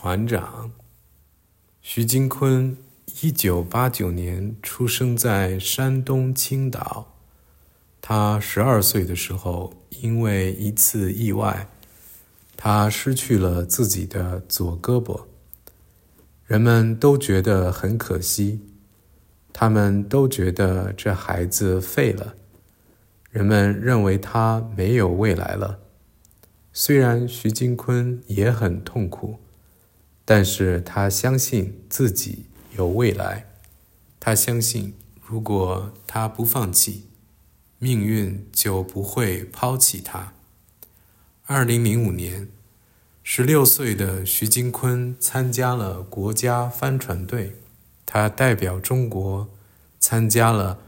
船长。徐金坤1989年出生在山东青岛。他12岁的时候，因为一次意外，他失去了自己的左胳膊。人们都觉得很可惜，他们都觉得这孩子废了，人们认为他没有未来了。虽然徐金坤也很痛苦，但是他相信自己有未来。他相信如果他不放弃，命运就不会抛弃他。2005年，16岁的徐金坤参加了国家帆船队，他代表中国参加了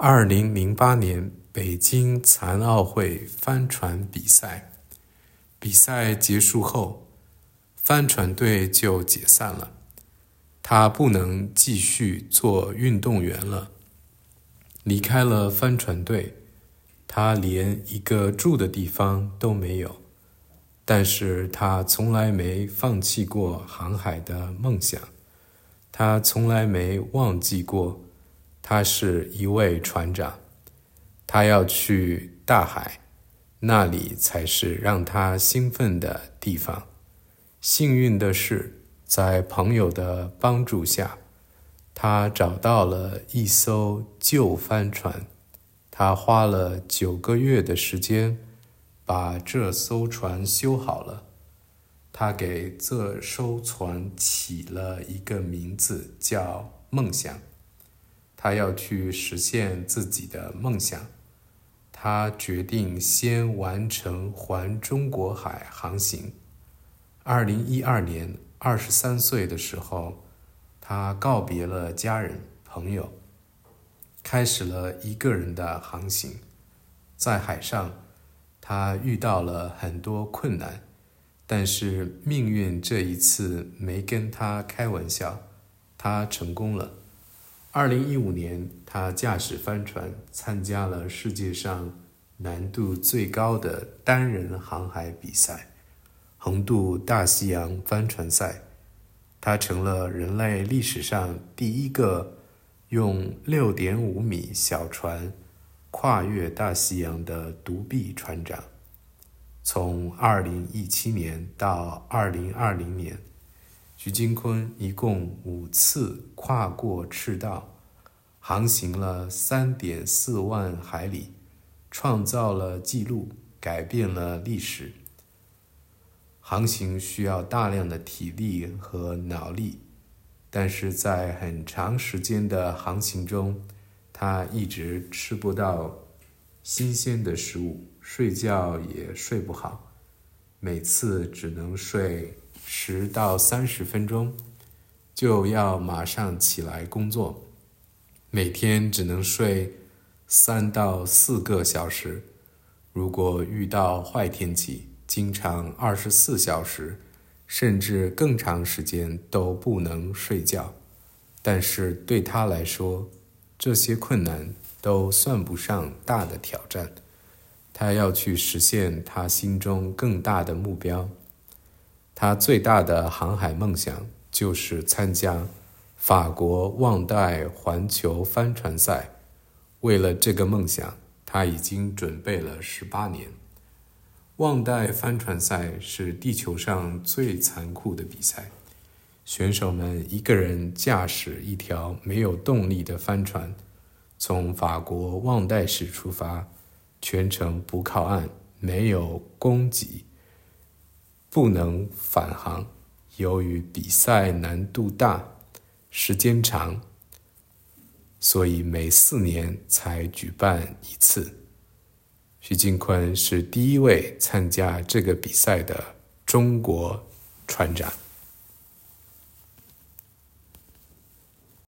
2008年北京残奥会帆船比赛。比赛结束后，帆船队就解散了，他不能继续做运动员了。离开了帆船队，他连一个住的地方都没有，但是他从来没放弃过航海的梦想，他从来没忘记过他是一位船长，他要去大海，那里才是让他兴奋的地方。幸运的是，在朋友的帮助下，他找到了一艘旧帆船，他花了9个月的时间把这艘船修好了。他给这艘船起了一个名字，叫梦想。他要去实现自己的梦想，他决定先完成环中国海航行。2012年23岁的时候，他告别了家人朋友，开始了一个人的航行。在海上，他遇到了很多困难，但是命运这一次没跟他开玩笑，他成功了。2015年，他驾驶帆船参加了世界上难度最高的单人航海比赛——横渡大西洋帆船赛。他成了人类历史上第一个用6.5米小船跨越大西洋的独臂船长。从2017年到2020年，徐金坤一共5次跨过赤道，航行了3.4万海里，创造了纪录，改变了历史。航行需要大量的体力和脑力，但是在很长时间的航行中，他一直吃不到新鲜的食物，睡觉也睡不好，每次只能睡10到30分钟，就要马上起来工作，每天只能睡3到4个小时，如果遇到坏天气，经常24小时甚至更长时间都不能睡觉。但是对他来说，这些困难都算不上大的挑战，他要去实现他心中更大的目标。他最大的航海梦想就是参加法国旺代环球帆船赛。为了这个梦想，他已经准备了18年。旺代帆船赛是地球上最残酷的比赛，选手们一个人驾驶一条没有动力的帆船，从法国旺代市出发，全程不靠岸，没有供给，不能返航。由于比赛难度大，时间长，所以每4年才举办一次。徐金坤是第一位参加这个比赛的中国船长。